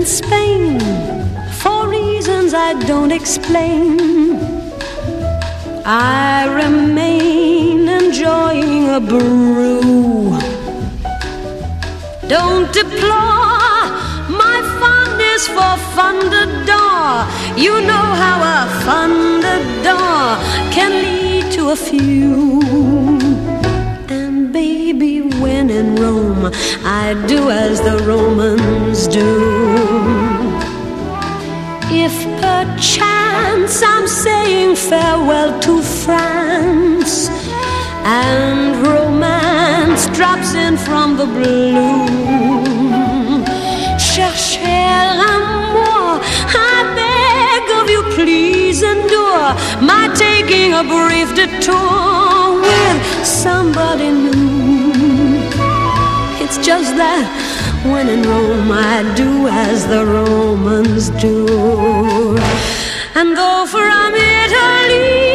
Spain for reasons I don't explain. I remain enjoying a brew. Don't deplore my fondness for Thunderdor. You know how a Thunderdor can lead to a few. And baby, when in Rome, I do as the Romans do. If perchance I'm saying farewell to France and romance drops in from the blue, cher amour, I beg of you, please endure my taking a brief detour with somebody new. It's just that when in Rome I do as the Romans do. And though from Italy